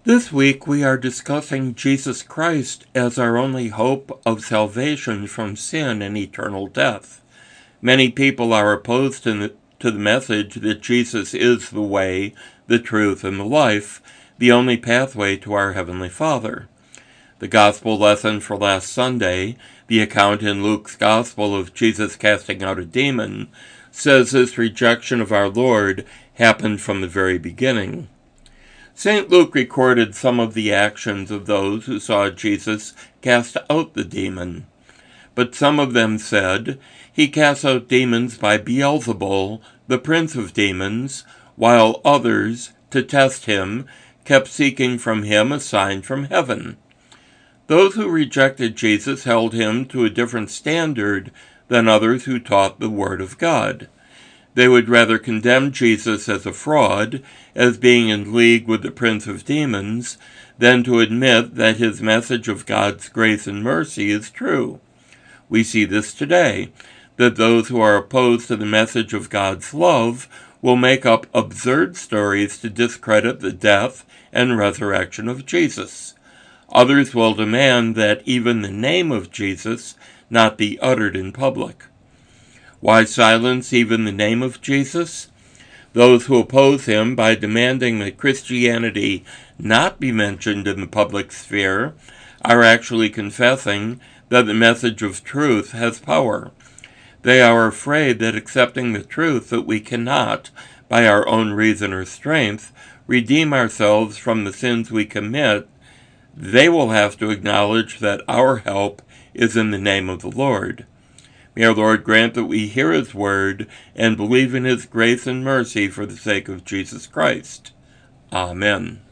This week we are discussing Jesus Christ as our only hope of salvation from sin and eternal death. Many people are opposed to the message that Jesus is the way, the truth, and the life, the only pathway to our Heavenly Father. The Gospel lesson for last Sunday, the account in Luke's Gospel of Jesus casting out a demon, says this rejection of our Lord happened from the very beginning. St. Luke recorded some of the actions of those who saw Jesus cast out the demon. But some of them said, "He casts out demons by Beelzebul, the prince of demons," while others, to test him, kept seeking from him a sign from heaven. Those who rejected Jesus held him to a different standard than others who taught the Word of God. They would rather condemn Jesus as a fraud, as being in league with the prince of demons, than to admit that his message of God's grace and mercy is true. We see this today, that those who are opposed to the message of God's love will make up absurd stories to discredit the death and resurrection of Jesus. Others will demand that even the name of Jesus not be uttered in public. Why silence even the name of Jesus? Those who oppose him by demanding that Christianity not be mentioned in the public sphere are actually confessing that the message of truth has power. They are afraid that accepting the truth that we cannot, by our own reason or strength, redeem ourselves from the sins we commit, they will have to acknowledge that our help is in the name of the Lord. May our Lord grant that we hear his word and believe in his grace and mercy for the sake of Jesus Christ. Amen.